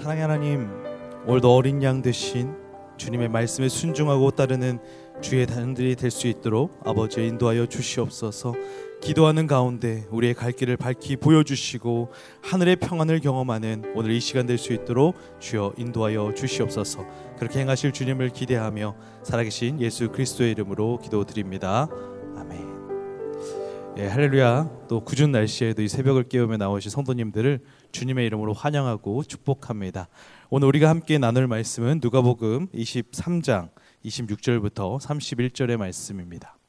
사랑의 하나님, 오늘도 어린 양 되신 주님의 말씀에 순종하고 따르는 주의 단들이 될 수 있도록 아버지 인도하여 주시옵소서. 기도하는 가운데 우리의 갈 길을 밝히 보여주시고 하늘의 평안을 경험하는 오늘 이 시간 될 수 있도록 주여 인도하여 주시옵소서. 그렇게 행하실 주님을 기대하며 살아계신 예수 그리스도의 이름으로 기도드립니다. 아멘. 할렐루야. 또 궂은 날씨에도 이 새벽을 깨우며 나오신 성도님들을 주님의 이름으로 환영하고 축복합니다. 오늘 우리가 함께 나눌 말씀은 누가복음 23장 26절부터 31절의 말씀입니다.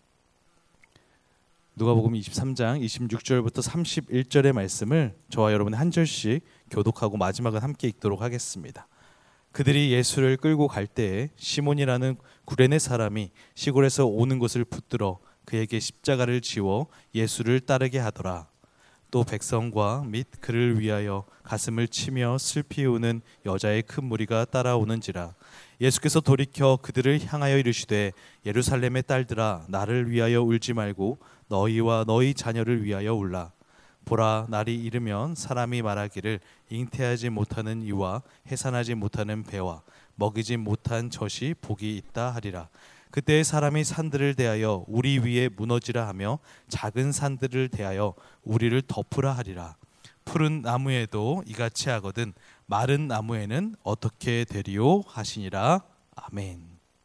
누가복음 23장 26절부터 31절의 말씀을 저와 여러분이 한 절씩 교독하고 마지막은 함께 읽도록 하겠습니다. 그들이 예수를 끌고 갈 때에 시몬이라는 구레네 사람이 시골에서 오는 것을 붙들어 그에게 십자가를 지워 예수를 따르게 하더라. 또 백성과 및 그를 위하여 가슴을 치며 슬피 우는 여자의 큰 무리가 따라오는지라. 예수께서 돌이켜 그들을 향하여 이르시되 예루살렘의 딸들아, 나를 위하여 울지 말고 너희와 너희 자녀를 위하여 울라. 보라, 날이 이르면 사람이 말하기를 잉태하지 못하는 이와 해산하지 못하는 배와 먹이지 못한 젖이 복이 있다 하리라. 그때 사람이 산들을 대하여 우리 위에 무너지라 하며 작은 산들을 대하여 우리를 덮으라 하리라. 푸른 나무에도 이같이 하거든 마른 나무에는 어떻게 되리요 하시니라. 아멘.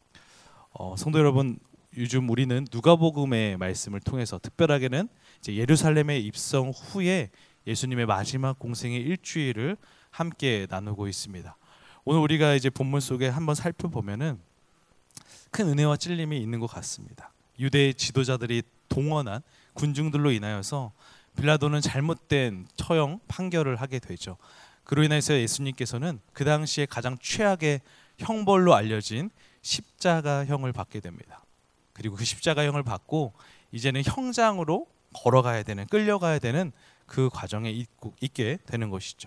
성도 여러분, 요즘 우리는 누가복음의 말씀을 통해서 특별하게는 이제 예루살렘에 입성 후에 예수님의 마지막 공생의 일주일을 함께 나누고 있습니다. 오늘 우리가 이제 본문 속에 한번 살펴보면은 큰 은혜와 찔림이 있는 것 같습니다. 유대 지도자들이 동원한 군중들로 인하여서 빌라도는 잘못된 처형 판결을 하게 되죠. 그로 인해서 예수님께서는 그 당시에 가장 최악의 형벌로 알려진 십자가형을 받게 됩니다. 그리고 그 십자가형을 받고 이제는 형장으로 걸어가야 되는, 끌려가야 되는 그 과정에 있게 되는 것이죠.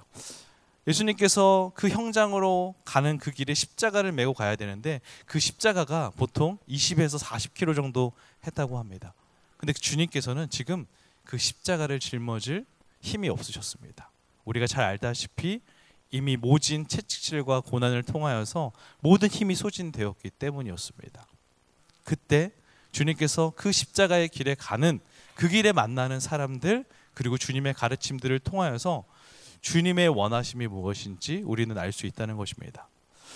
예수님께서 그 형장으로 가는 그 길에 십자가를 메고 가야 되는데 그 십자가가 보통 20에서 40kg 정도 했다고 합니다. 근데 주님께서는 지금 그 십자가를 짊어질 힘이 없으셨습니다. 우리가 잘 알다시피 이미 모진 채찍질과 고난을 통하여서 모든 힘이 소진되었기 때문이었습니다. 그때 주님께서 그 십자가의 길에 가는, 그 길에 만나는 사람들, 그리고 주님의 가르침들을 통하여서 주님의 원하심이 무엇인지 우리는 알 수 있다는 것입니다.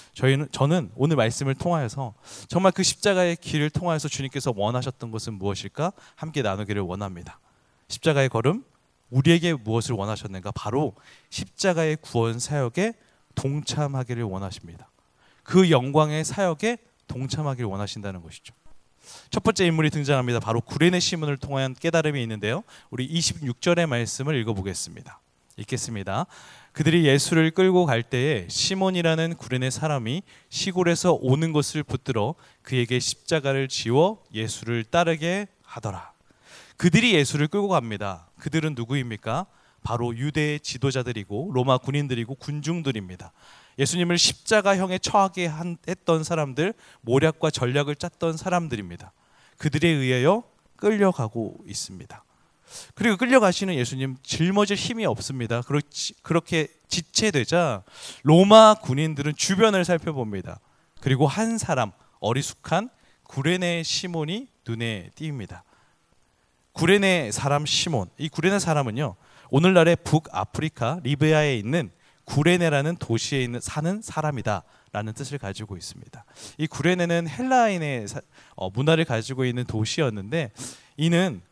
저는 오늘 말씀을 통하여서 정말 그 십자가의 길을 통하여서 주님께서 원하셨던 것은 무엇일까 함께 나누기를 원합니다. 십자가의 걸음, 우리에게 무엇을 원하셨는가? 바로 십자가의 구원 사역에 동참하기를 원하십니다. 그 영광의 사역에 동참하기를 원하신다는 것이죠. 첫 번째 인물이 등장합니다. 바로 구레네 시몬을 통한 깨달음이 있는데요. 우리 26절의 말씀을 읽어보겠습니다. 읽겠습니다. 그들이 예수를 끌고 갈 때에 시몬이라는 구레네 사람이 시골에서 오는 것을 붙들어 그에게 십자가를 지워 예수를 따르게 하더라. 그들이 예수를 끌고 갑니다. 그들은 누구입니까? 바로 유대의 지도자들이고 로마 군인들이고 군중들입니다. 예수님을 십자가형에 처하게 했던 사람들, 모략과 전략을 짰던 사람들입니다. 그들에 의하여 끌려가고 있습니다. 그리고 끌려가시는 예수님, 짊어질 힘이 없습니다. 그렇게 지체되자 로마 군인들은 주변을 살펴봅니다. 그리고 한 사람, 어리숙한 구레네 시몬이 눈에 띄입니다. 구레네 사람 시몬, 이 구레네 사람은요, 오늘날의 북아프리카 리비아에 있는 구레네라는 도시에 사는 사람이다 라는 뜻을 가지고 있습니다. 이 구레네는 헬라인의 문화를 가지고 있는 도시였는데, 이는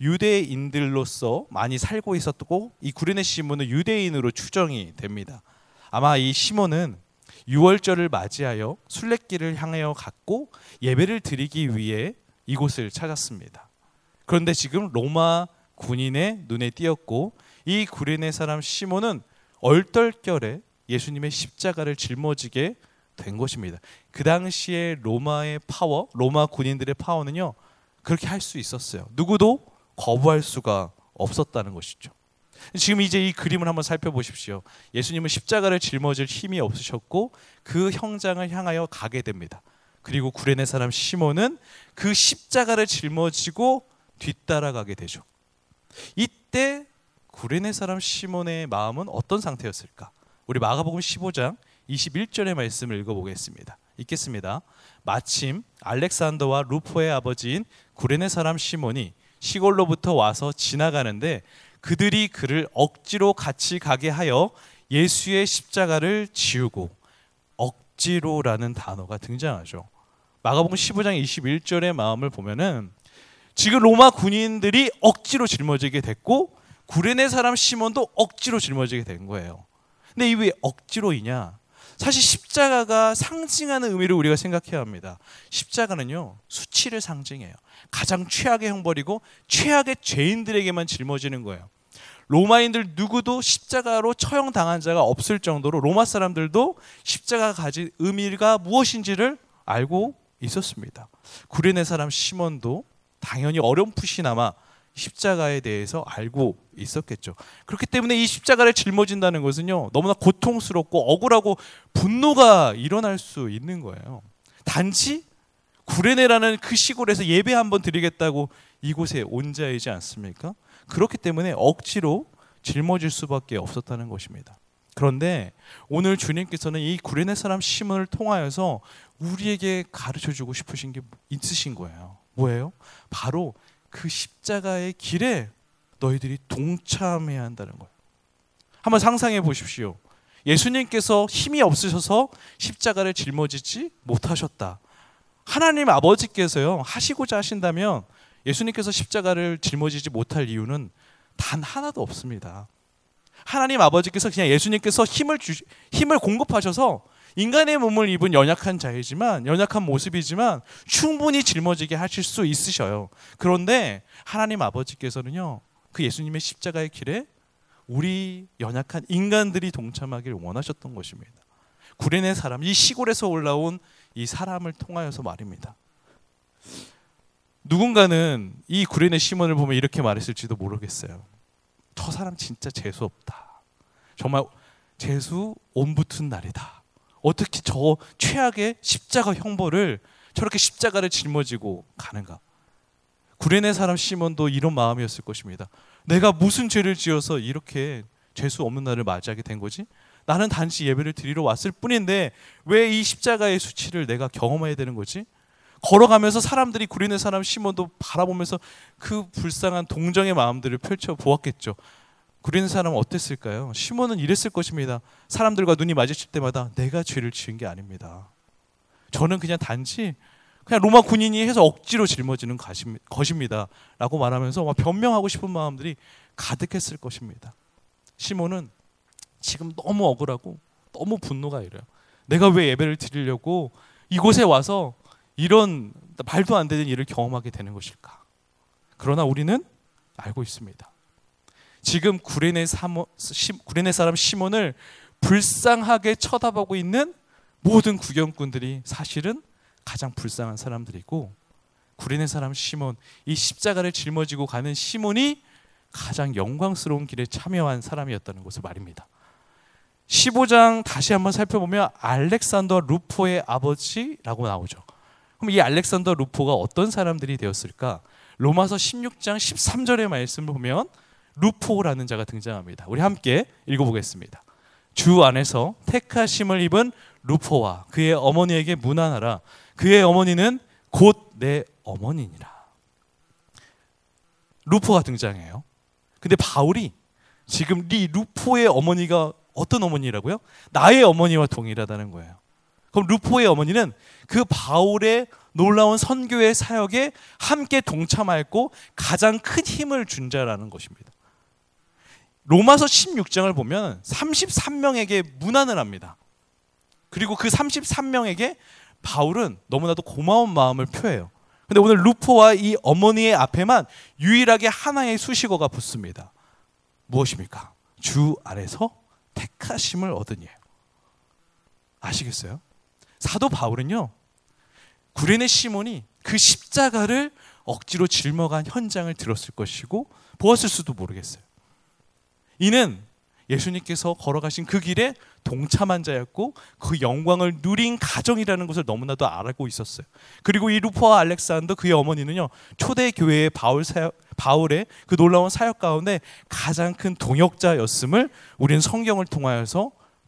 유대인들로서 많이 살고 있었고, 이 구레네 시몬은 유대인으로 추정이 됩니다. 아마 이 시몬은 유월절을 맞이하여 순례길을 향하여 갔고 예배를 드리기 위해 이곳을 찾았습니다. 그런데 지금 로마 군인의 눈에 띄었고, 이 구레네 사람 시몬은 얼떨결에 예수님의 십자가를 짊어지게 된 것입니다. 그 당시에 로마의 파워, 로마 군인들의 파워는요, 그렇게 할 수 있었어요. 누구도 거부할 수가 없었다는 것이죠. 지금 이제 이 그림을 한번 살펴보십시오. 예수님은 십자가를 짊어질 힘이 없으셨고 그 형장을 향하여 가게 됩니다. 그리고 구레네 사람 시몬은 그 십자가를 짊어지고 뒤따라가게 되죠. 이때 구레네 사람 시몬의 마음은 어떤 상태였을까? 우리 마가복음 15장 21절의 말씀을 읽어보겠습니다. 읽겠습니다. 마침 알렉산더와 루포의 아버지인 구레네 사람 시몬이 시골로부터 와서 지나가는데 그들이 그를 억지로 같이 가게 하여 예수의 십자가를 지우고, 억지로라는 단어가 등장하죠. 마가복음 15장 21절의 마음을 보면은 지금 로마 군인들이 억지로 짊어지게 됐고 구레네 사람 시몬도 억지로 짊어지게 된 거예요. 근데 이 왜 억지로이냐? 사실 십자가가 상징하는 의미를 우리가 생각해야 합니다. 십자가는요, 수치를 상징해요. 가장 최악의 형벌이고 최악의 죄인들에게만 짊어지는 거예요. 로마인들 누구도 십자가로 처형당한 자가 없을 정도로 로마 사람들도 십자가가 가진 의미가 무엇인지를 알고 있었습니다. 구레네 사람 시몬도 당연히 어렴풋이나마 십자가에 대해서 알고 있었겠죠. 그렇기 때문에 이 십자가를 짊어진다는 것은요, 너무나 고통스럽고 억울하고 분노가 일어날 수 있는 거예요. 단지 구레네라는 그 시골에서 예배 한번 드리겠다고 이곳에 온 자이지 않습니까? 그렇기 때문에 억지로 짊어질 수밖에 없었다는 것입니다. 그런데 오늘 주님께서는 이 구레네 사람 시몬을 통하여서 우리에게 가르쳐주고 싶으신 게 있으신 거예요. 뭐예요? 바로 그 십자가의 길에 너희들이 동참해야 한다는 거예요. 한번 상상해 보십시오. 예수님께서 힘이 없으셔서 십자가를 짊어지지 못하셨다. 하나님 아버지께서요, 하시고자 하신다면 예수님께서 십자가를 짊어지지 못할 이유는 단 하나도 없습니다. 하나님 아버지께서 그냥 예수님께서 힘을 공급하셔서 인간의 몸을 입은 연약한 자이지만, 연약한 모습이지만 충분히 짊어지게 하실 수 있으셔요. 그런데 하나님 아버지께서는요, 그 예수님의 십자가의 길에 우리 연약한 인간들이 동참하기를 원하셨던 것입니다. 구레네 사람, 이 시골에서 올라온 이 사람을 통하여서 말입니다. 누군가는 이 구레네 시몬을 보면 이렇게 말했을지도 모르겠어요. 저 사람 진짜 재수 없다. 정말 재수 온 붙은 날이다. 어떻게 저 최악의 십자가 형벌을 저렇게 십자가를 짊어지고 가는가? 구레네 사람 시몬도 이런 마음이었을 것입니다. 내가 무슨 죄를 지어서 이렇게 재수 없는 날을 맞이하게 된 거지? 나는 단지 예배를 드리러 왔을 뿐인데 왜 이 십자가의 수치를 내가 경험해야 되는 거지? 걸어가면서 사람들이 구레네 사람 시몬도 바라보면서 그 불쌍한 동정의 마음들을 펼쳐보았겠죠. 구레네 사람은 어땠을까요? 시몬은 이랬을 것입니다. 사람들과 눈이 마주칠 때마다 내가 죄를 지은 게 아닙니다. 저는 그냥 단지 그냥 로마 군인이 해서 억지로 짊어지는 것입니다. 라고 말하면서 막 변명하고 싶은 마음들이 가득했을 것입니다. 시몬은 지금 너무 억울하고 너무 분노가 이래요. 내가 왜 예배를 드리려고 이곳에 와서 이런 말도 안 되는 일을 경험하게 되는 것일까? 그러나 우리는 알고 있습니다. 지금 구레네 사람 시몬을 불쌍하게 쳐다보고 있는 모든 구경꾼들이 사실은 가장 불쌍한 사람들이고, 구레네 사람 시몬, 이 십자가를 짊어지고 가는 시몬이 가장 영광스러운 길에 참여한 사람이었다는 것을 말입니다. 15장 다시 한번 살펴보면 알렉산더 루포의 아버지라고 나오죠. 그럼 이 알렉산더 루포가 어떤 사람들이 되었을까? 로마서 16장 13절의 말씀을 보면 루포라는 자가 등장합니다. 우리 함께 읽어보겠습니다. 주 안에서 택하심을 입은 루포와 그의 어머니에게 문안하라. 그의 어머니는 곧 내 어머니니라. 루포가 등장해요. 근데 바울이 지금 이 루포의 어머니가 어떤 어머니라고요? 나의 어머니와 동일하다는 거예요. 그럼 루포의 어머니는 그 바울의 놀라운 선교의 사역에 함께 동참하였고 가장 큰 힘을 준 자라는 것입니다. 로마서 16장을 보면 33명에게 문안을 합니다. 그리고 그 33명에게 바울은 너무나도 고마운 마음을 표해요. 근데 오늘 루포와 이 어머니의 앞에만 유일하게 하나의 수식어가 붙습니다. 무엇입니까? 주 안에서 택하심을 얻으니에요. 아시겠어요? 사도 바울은요, 구레네 시몬이 그 십자가를 억지로 짊어간 현장을 들었을 것이고 보았을 수도 모르겠어요. 이는 예수님께서 걸어가신 그 길에 동참한 자였고 그 영광을 누린 가정이라는 것을 너무나도 알고 있었어요. 그리고 이 루포와 알렉산더 그의 어머니는요, 초대교회의 바울의 그 놀라운 사역 가운데 가장 큰 동역자였음을 우리는 성경을 통하여서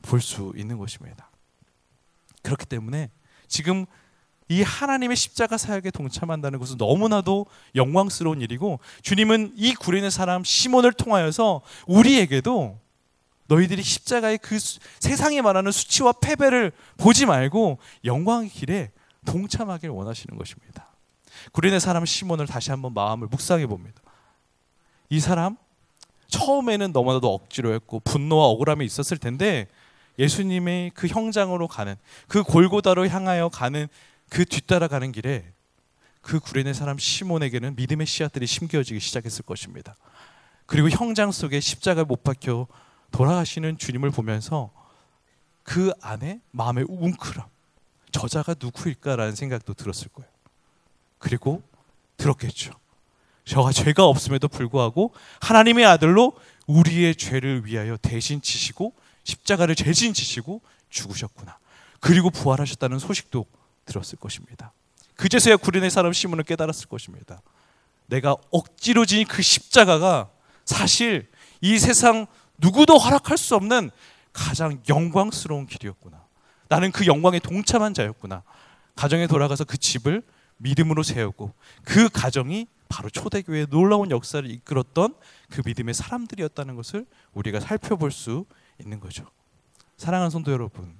볼 수 있는 것입니다. 그렇기 때문에 지금 이 하나님의 십자가 사역에 동참한다는 것은 너무나도 영광스러운 일이고, 주님은 이 구레네 사람 시몬을 통하여서 우리에게도 너희들이 십자가의 그 세상이 말하는 수치와 패배를 보지 말고 영광의 길에 동참하길 원하시는 것입니다. 구레네 사람 시몬을 다시 한번 마음을 묵상해 봅니다. 이 사람 처음에는 너무나도 억지로 했고 분노와 억울함이 있었을 텐데, 예수님의 그 형장으로 가는, 그 골고다로 향하여 가는 그 뒤따라가는 길에 그 구레네 사람 시몬에게는 믿음의 씨앗들이 심겨지기 시작했을 것입니다. 그리고 형장 속에 십자가에 못 박혀 돌아가시는 주님을 보면서 그 안에 마음의 웅크람, 저자가 누구일까라는 생각도 들었을 거예요. 그리고 들었겠죠. 저가 죄가 없음에도 불구하고 하나님의 아들로 우리의 죄를 위하여 대신 지시고 십자가를 대신 지시고 죽으셨구나, 그리고 부활하셨다는 소식도 들었을 것입니다. 그제서야 구레네 사람 시몬을 깨달았을 것입니다. 내가 억지로 지은 그 십자가가 사실 이 세상 누구도 허락할 수 없는 가장 영광스러운 길이었구나. 나는 그 영광에 동참한 자였구나. 가정에 돌아가서 그 집을 믿음으로 세우고, 그 가정이 바로 초대교회의 놀라운 역사를 이끌었던 그 믿음의 사람들이었다는 것을 우리가 살펴볼 수 있는 거죠. 사랑하는 성도 여러분,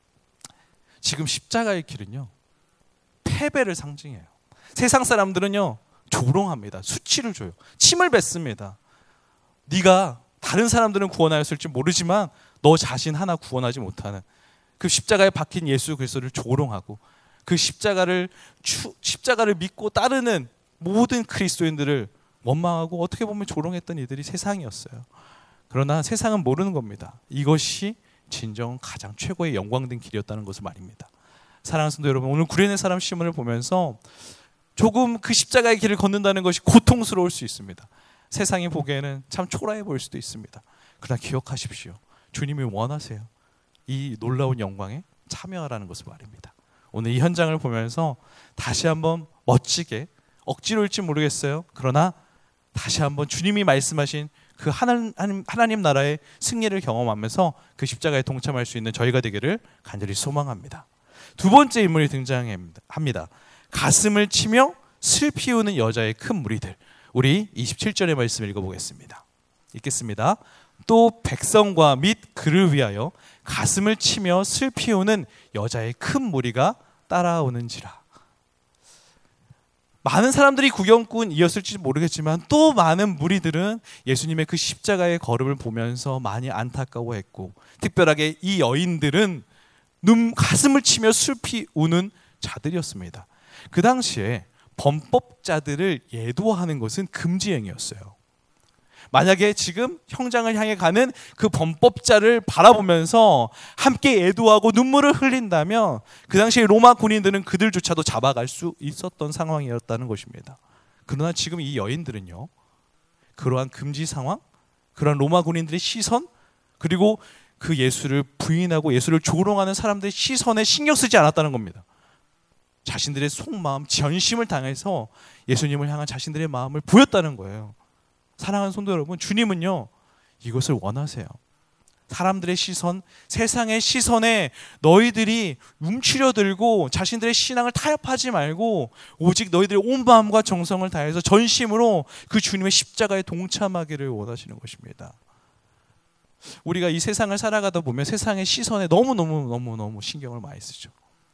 지금 십자가의 길은요, 패배를 상징해요. 세상 사람들은요, 조롱합니다. 수치를 줘요. 침을 뱉습니다. 네가 다른 사람들은 구원하였을지 모르지만 너 자신 하나 구원하지 못하는, 그 십자가에 박힌 예수 그리스도를 조롱하고, 그 십자가를 믿고 따르는 모든 그리스도인들을 원망하고 어떻게 보면 조롱했던 이들이 세상이었어요. 그러나 세상은 모르는 겁니다. 이것이 진정 가장 최고의 영광된 길이었다는 것을 말입니다. 사랑하는 성도 여러분, 오늘 구레네 사람 시몬을 보면서 조금 그 십자가의 길을 걷는다는 것이 고통스러울 수 있습니다. 세상이 보기에는 참 초라해 보일 수도 있습니다. 그러나 기억하십시오. 주님이 원하세요. 이 놀라운 영광에 참여하라는 것을 말입니다. 오늘 이 현장을 보면서 다시 한번 멋지게, 억지로일지 모르겠어요. 그러나 다시 한번 주님이 말씀하신 그 하나님 나라의 승리를 경험하면서 그 십자가에 동참할 수 있는 저희가 되기를 간절히 소망합니다. 두 번째 인물이 등장합니다. 가슴을 치며 슬피 우는 여자의 큰 무리들. 우리 27절의 말씀 읽어보겠습니다. 읽겠습니다. 또 백성과 및 그를 위하여 가슴을 치며 슬피 우는 여자의 큰 무리가 따라오는지라. 많은 사람들이 구경꾼이었을지 모르겠지만 또 많은 무리들은 예수님의 그 십자가의 걸음을 보면서 많이 안타까워했고, 특별하게 이 여인들은 가슴을 치며 슬피 우는 자들이었습니다. 그 당시에 범법자들을 예도하는 것은 금지 행위였어요. 만약에 지금 형장을 향해 가는 그 범법자를 바라보면서 함께 애도하고 눈물을 흘린다면 그 당시에 로마 군인들은 그들조차도 잡아갈 수 있었던 상황이었다는 것입니다. 그러나 지금 이 여인들은요, 그러한 금지 상황, 그러한 로마 군인들의 시선, 그리고 그 예수를 부인하고 예수를 조롱하는 사람들의 시선에 신경 쓰지 않았다는 겁니다. 자신들의 속마음, 전심을 당해서 예수님을 향한 자신들의 마음을 보였다는 거예요. 사랑하는 성도 여러분, 주님은요, 이것을 원하세요. 사람들의 시선, 세상의 시선에 너희들이 움츠려들고 자신들의 신앙을 타협하지 말고 오직 너희들의 온 마음과 정성을 다해서 전심으로 그 주님의 십자가에 동참하기를 원하시는 것입니다. 우리가 이 세상을 살아가다 보면 세상의 시선에 너무 신경을 많이 쓰죠.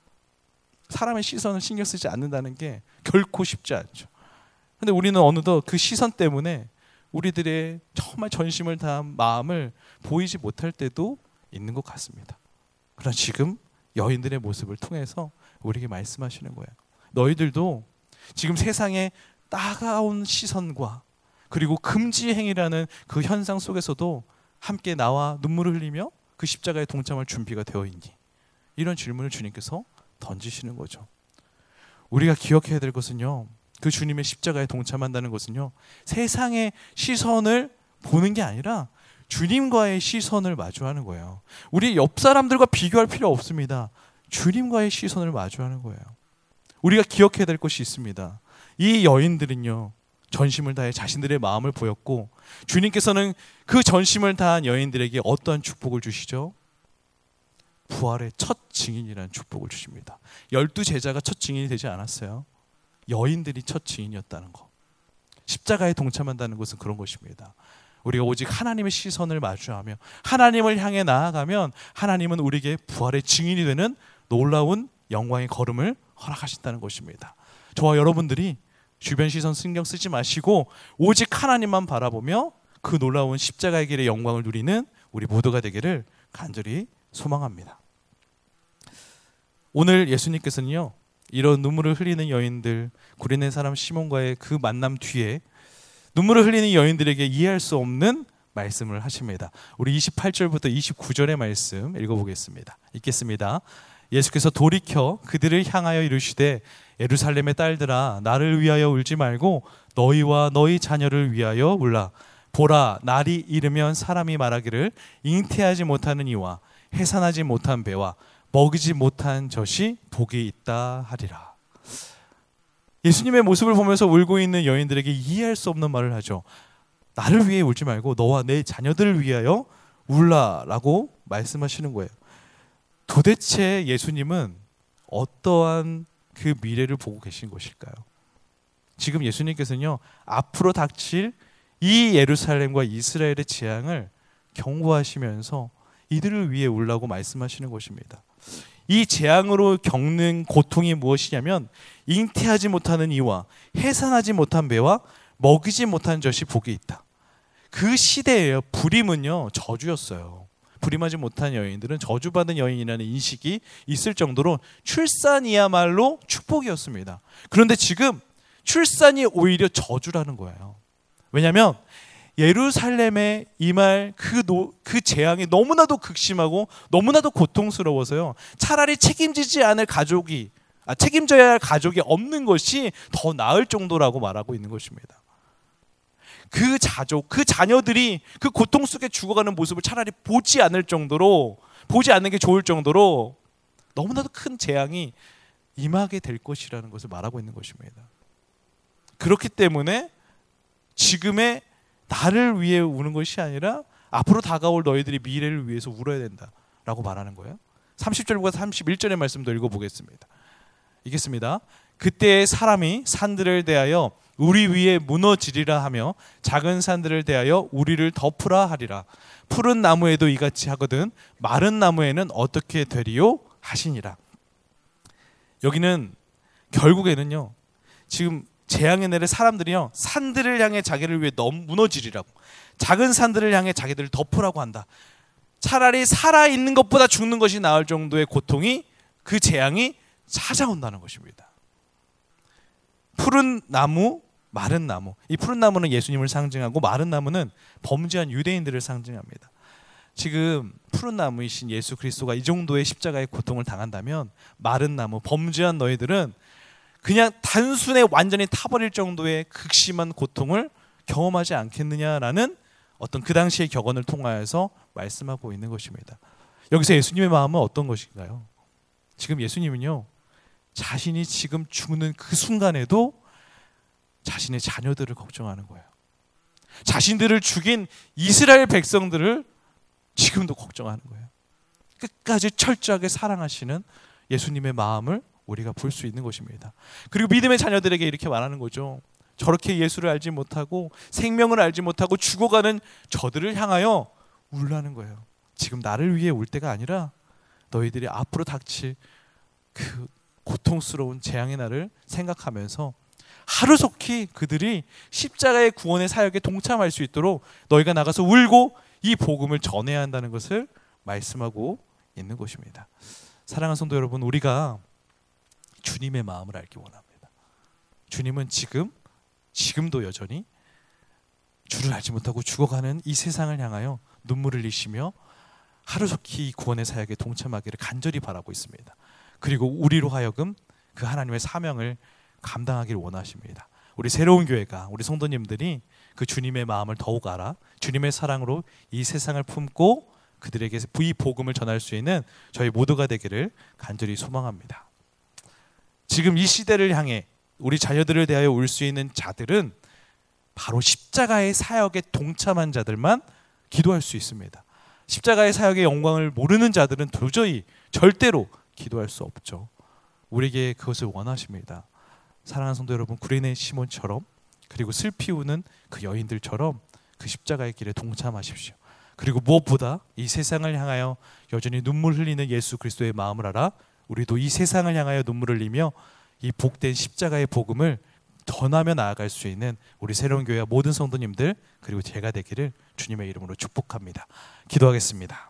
사람의 시선을 신경 쓰지 않는다는 게 결코 쉽지 않죠. 그런데 우리는 어느덧 그 시선 때문에 우리들의 정말 전심을 다한 마음을 보이지 못할 때도 있는 것 같습니다. 그러나 지금 여인들의 모습을 통해서 우리에게 말씀하시는 거예요. 너희들도 지금 세상의 따가운 시선과 그리고 금지 행위라는 그 현상 속에서도 함께 나와 눈물을 흘리며 그 십자가에 동참할 준비가 되어 있니? 이런 질문을 주님께서 던지시는 거죠. 우리가 기억해야 될 것은요, 그 주님의 십자가에 동참한다는 것은요, 세상의 시선을 보는 게 아니라 주님과의 시선을 마주하는 거예요. 우리 옆 사람들과 비교할 필요 없습니다. 주님과의 시선을 마주하는 거예요. 우리가 기억해야 될 것이 있습니다. 이 여인들은요, 전심을 다해 자신들의 마음을 보였고, 주님께서는 그 전심을 다한 여인들에게 어떠한 축복을 주시죠? 부활의 첫 증인이라는 축복을 주십니다. 12제자가 첫 증인이 되지 않았어요. 여인들이 첫 증인이었다는 거. 십자가에 동참한다는 것은 그런 것입니다. 우리가 오직 하나님의 시선을 마주하며 하나님을 향해 나아가면 하나님은 우리에게 부활의 증인이 되는 놀라운 영광의 걸음을 허락하신다는 것입니다. 저와 여러분들이 주변 시선 신경 쓰지 마시고 오직 하나님만 바라보며 그 놀라운 십자가의 길의 영광을 누리는 우리 모두가 되기를 간절히 소망합니다. 오늘 예수님께서는요, 이런 눈물을 흘리는 여인들, 구레네 사람 시몬과의 그 만남 뒤에 눈물을 흘리는 여인들에게 이해할 수 없는 말씀을 하십니다. 우리 28절부터 29절의 말씀 읽어보겠습니다. 읽겠습니다. 예수께서 돌이켜 그들을 향하여 이르시되 예루살렘의 딸들아, 나를 위하여 울지 말고 너희와 너희 자녀를 위하여 울라. 보라, 날이 이르면 사람이 말하기를 잉태하지 못하는 이와 해산하지 못한 배와 먹이지 못한 젖이 복이 있다 하리라. 예수님의 모습을 보면서 울고 있는 여인들에게 이해할 수 없는 말을 하죠. 나를 위해 울지 말고 너와 내 자녀들을 위하여 울라라고 말씀하시는 거예요. 도대체 예수님은 어떠한 그 미래를 보고 계신 것일까요? 지금 예수님께서는요, 앞으로 닥칠 이 예루살렘과 이스라엘의 재앙을 경고하시면서 이들을 위해 울라고 말씀하시는 것입니다. 이 재앙으로 겪는 고통이 무엇이냐면 잉태하지 못하는 이와 해산하지 못한 배와 먹이지 못한 젖이 복이 있다. 그 시대에요, 불임은요 저주였어요. 불임하지 못한 여인들은 저주받은 여인이라는 인식이 있을 정도로 출산이야말로 축복이었습니다. 그런데 지금 출산이 오히려 저주라는 거예요. 왜냐하면 예루살렘에 임할 그 재앙이 너무나도 극심하고 너무나도 고통스러워서요, 차라리 책임져야 할 가족이 없는 것이 더 나을 정도라고 말하고 있는 것입니다. 그 자녀들이 그 고통 속에 죽어가는 모습을 차라리 보지 않는 게 좋을 정도로 너무나도 큰 재앙이 임하게 될 것이라는 것을 말하고 있는 것입니다. 그렇기 때문에 지금의 나를 위해 우는 것이 아니라 앞으로 다가올 너희들이 미래를 위해서 울어야 된다라고 말하는 거예요. 30절과 31절의 말씀도 읽어보겠습니다. 읽겠습니다. 그때 사람이 산들을 대하여 우리 위에 무너지리라 하며 작은 산들을 대하여 우리를 덮으라 하리라. 푸른 나무에도 이같이 하거든 마른 나무에는 어떻게 되리요 하시니라. 여기는 결국에는요, 지금 재앙의 날에 사람들이요, 산들을 향해 자기를 위해 무너지리라고, 작은 산들을 향해 자기들을 덮으라고 한다. 차라리 살아있는 것보다 죽는 것이 나을 정도의 고통이, 그 재앙이 찾아온다는 것입니다. 푸른 나무, 마른 나무. 이 푸른 나무는 예수님을 상징하고 마른 나무는 범죄한 유대인들을 상징합니다. 지금 푸른 나무이신 예수 그리스도가 이 정도의 십자가의 고통을 당한다면 마른 나무, 범죄한 너희들은 그냥 단순에 완전히 타버릴 정도의 극심한 고통을 경험하지 않겠느냐라는 어떤 그 당시의 격언을 통하여서 말씀하고 있는 것입니다. 여기서 예수님의 마음은 어떤 것인가요? 지금 예수님은요, 자신이 지금 죽는 그 순간에도 자신의 자녀들을 걱정하는 거예요. 자신들을 죽인 이스라엘 백성들을 지금도 걱정하는 거예요. 끝까지 철저하게 사랑하시는 예수님의 마음을 우리가 볼 수 있는 것입니다. 그리고 믿음의 자녀들에게 이렇게 말하는 거죠. 저렇게 예수를 알지 못하고 생명을 알지 못하고 죽어가는 저들을 향하여 울라는 거예요. 지금 나를 위해 울 때가 아니라 너희들이 앞으로 닥칠 그 고통스러운 재앙의 날을 생각하면서 하루속히 그들이 십자가의 구원의 사역에 동참할 수 있도록 너희가 나가서 울고 이 복음을 전해야 한다는 것을 말씀하고 있는 것입니다. 사랑하는 성도 여러분, 우리가 주님의 마음을 알기 원합니다. 주님은 지금도 여전히 주를 알지 못하고 죽어가는 이 세상을 향하여 눈물을 흘리시며 하루속히 구원의 사역에 동참하기를 간절히 바라고 있습니다. 그리고 우리로 하여금 그 하나님의 사명을 감당하기를 원하십니다. 우리 새로운 교회가, 우리 성도님들이 그 주님의 마음을 더욱 알아 주님의 사랑으로 이 세상을 품고 그들에게 이 복음을 전할 수 있는 저희 모두가 되기를 간절히 소망합니다. 지금 이 시대를 향해 우리 자녀들을 대하여 울 수 있는 자들은 바로 십자가의 사역에 동참한 자들만 기도할 수 있습니다. 십자가의 사역의 영광을 모르는 자들은 도저히 절대로 기도할 수 없죠. 우리에게 그것을 원하십니다. 사랑하는 성도 여러분, 구레네 시몬처럼, 그리고 슬피 우는 그 여인들처럼 그 십자가의 길에 동참하십시오. 그리고 무엇보다 이 세상을 향하여 여전히 눈물 흘리는 예수 그리스도의 마음을 알아 우리도 이 세상을 향하여 눈물을 흘리며 이 복된 십자가의 복음을 전하며 나아갈 수 있는 우리 새로운 교회 모든 성도님들, 그리고 제가 되기를 주님의 이름으로 축복합니다. 기도하겠습니다.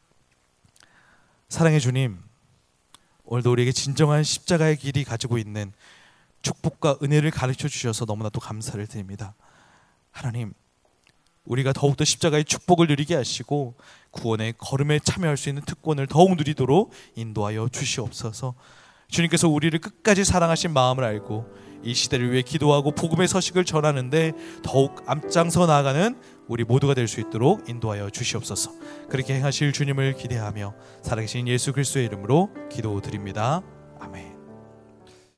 사랑의 주님, 오늘도 우리에게 진정한 십자가의 길이 가지고 있는 축복과 은혜를 가르쳐 주셔서 너무나도 감사를 드립니다. 하나님, 우리가 더욱더 십자가의 축복을 누리게 하시고 구원의 걸음에 참여할 수 있는 특권을 더욱 누리도록 인도하여 주시옵소서. 주님께서 우리를 끝까지 사랑하신 마음을 알고 이 시대를 위해 기도하고 복음의 서식을 전하는데 더욱 앞장서 나아가는 우리 모두가 될 수 있도록 인도하여 주시옵소서. 그렇게 행하실 주님을 기대하며 살아계신 예수 그리스도의 이름으로 기도드립니다. 아멘.